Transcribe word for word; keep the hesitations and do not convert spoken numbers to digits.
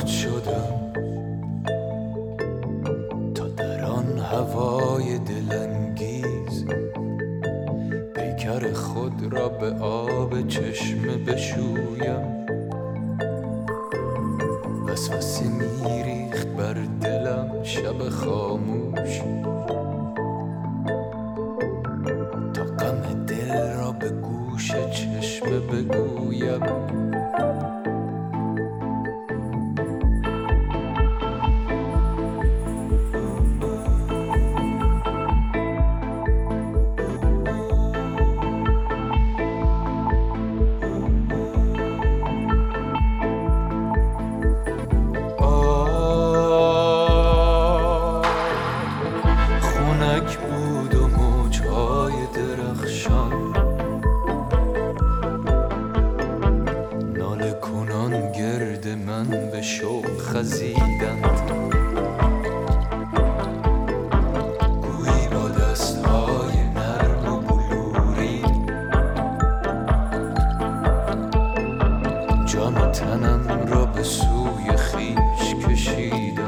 سوخت شدم تا در آن هوای دلانگیز پیکر خود را به آب چشمه بشویم. وسوسه میریخت بر دلم شب خاموش تا غم دل را به گوش چشمه بگویم. بود و موجهای درخشان ناله کنان گرد من به شوق خزیدند، گویی با دستهای نرم و بلوری جان و تنم را به سوی خویش کشیدند.